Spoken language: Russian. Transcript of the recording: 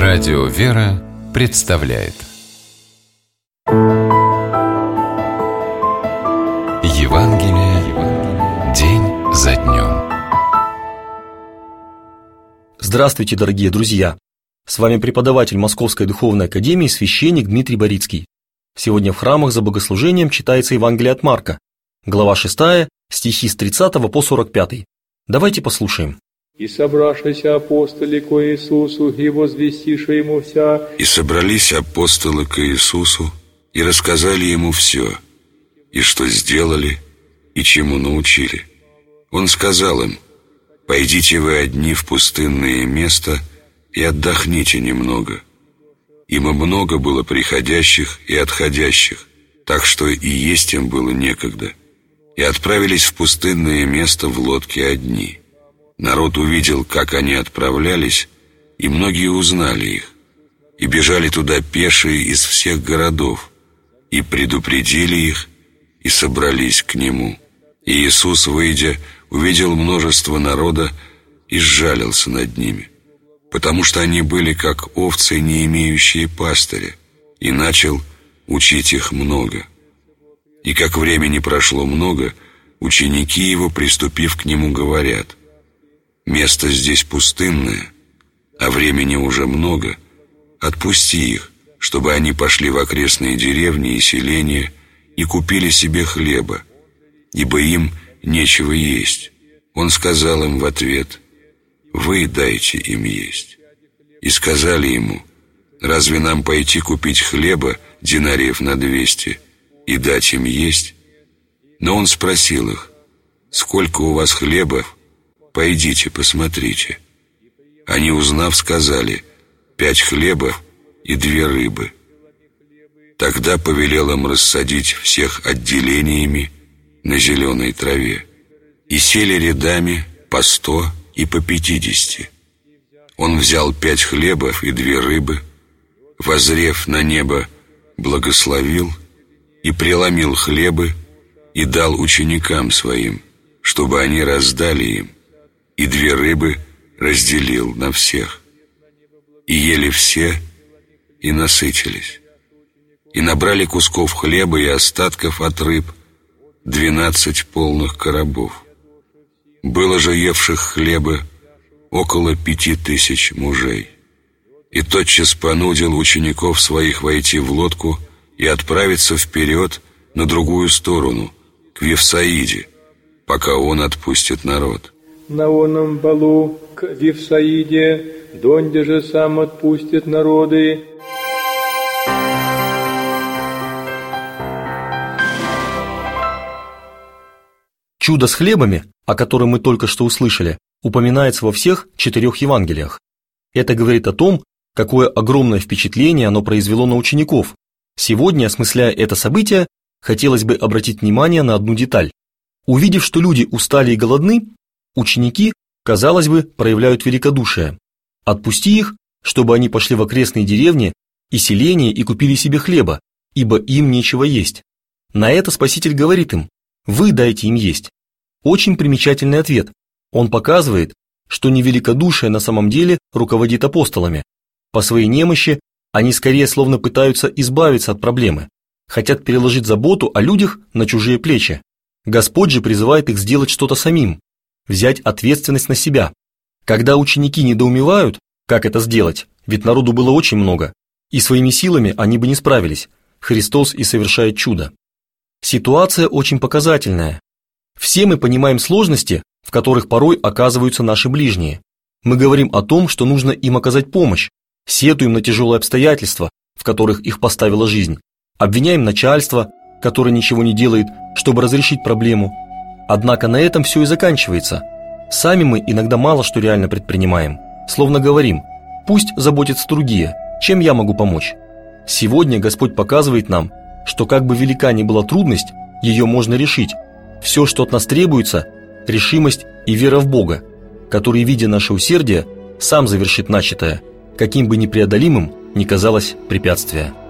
Радио «Вера» представляет Евангелие день за днем. Здравствуйте, дорогие друзья! С вами преподаватель Московской духовной академии, священник Дмитрий Борицкий. Сегодня в храмах за богослужением читается Евангелие от Марка, глава 6, стихи с 30 по 45. Давайте послушаем. «И собравшися апостоли ко Иисусу, и возвестиша ему вся...» И собрались апостолы к Иисусу, и рассказали ему все, и что сделали, и чему научили. Он сказал им: «Пойдите вы одни в пустынное место и отдохните немного». Ибо много было приходящих и отходящих, так что и есть им было некогда. И отправились в пустынное место в лодке одни. Народ увидел, как они отправлялись, и многие узнали их, и бежали туда пешие из всех городов, и предупредили их, и собрались к нему. И Иисус, выйдя, увидел множество народа и сжалился над ними, потому что они были как овцы, не имеющие пастыря, и начал учить их много. И как времени прошло много, ученики его, приступив к нему, говорят: «Место здесь пустынное, а времени уже много. Отпусти их, чтобы они пошли в окрестные деревни и селения и купили себе хлеба, ибо им нечего есть». Он сказал им в ответ: «Вы дайте им есть». И сказали ему: «Разве нам пойти купить хлеба динариев на 200 и дать им есть?» Но он спросил их: «Сколько у вас хлебов? Пойдите, посмотрите». Они, узнав, сказали: 5 хлебов и 2 рыбы. Тогда повелел им рассадить всех отделениями на зеленой траве. И сели рядами по 100 и по 50. Он взял 5 хлебов и 2 рыбы, воззрев на небо, благословил и преломил хлебы и дал ученикам своим, чтобы они раздали им, и 2 рыбы разделил на всех. И ели все, и насытились. И набрали кусков хлеба и остатков от рыб 12 полных коробов. Было же евших хлеба около 5000 мужей. И тотчас понудил учеников своих войти в лодку и отправиться вперед на другую сторону, к Вифсаиде, пока он отпустит народ. На оном балу к Вифсаиде, донде же сам отпустит народы. Чудо с хлебами, о котором мы только что услышали, упоминается во всех 4 Евангелиях. Это говорит о том, какое огромное впечатление оно произвело на учеников. Сегодня, осмысляя это событие, хотелось бы обратить внимание на одну деталь. Увидев, что люди устали и голодны, ученики, казалось бы, проявляют великодушие. Отпусти их, чтобы они пошли в окрестные деревни и селения и купили себе хлеба, ибо им нечего есть. На это Спаситель говорит им: «Вы дайте им есть». Очень примечательный ответ. Он показывает, что не великодушие на самом деле руководит апостолами. По своей немощи они скорее словно пытаются избавиться от проблемы, хотят переложить заботу о людях на чужие плечи. Господь же призывает их сделать что-то самим, взять ответственность на себя. Когда ученики недоумевают, как это сделать, ведь народу было очень много, и своими силами они бы не справились, Христос и совершает чудо. Ситуация очень показательная. Все мы понимаем сложности, в которых порой оказываются наши ближние. Мы говорим о том, что нужно им оказать помощь, сетуем на тяжелые обстоятельства, в которых их поставила жизнь, обвиняем начальство, которое ничего не делает, чтобы разрешить проблему. Однако на этом все и заканчивается. Сами мы иногда мало что реально предпринимаем, словно говорим: пусть заботятся другие, чем я могу помочь. Сегодня Господь показывает нам, что как бы велика ни была трудность, ее можно решить. Все, что от нас требуется, решимость и вера в Бога, который, видя наше усердие, сам завершит начатое, каким бы непреодолимым ни казалось препятствие.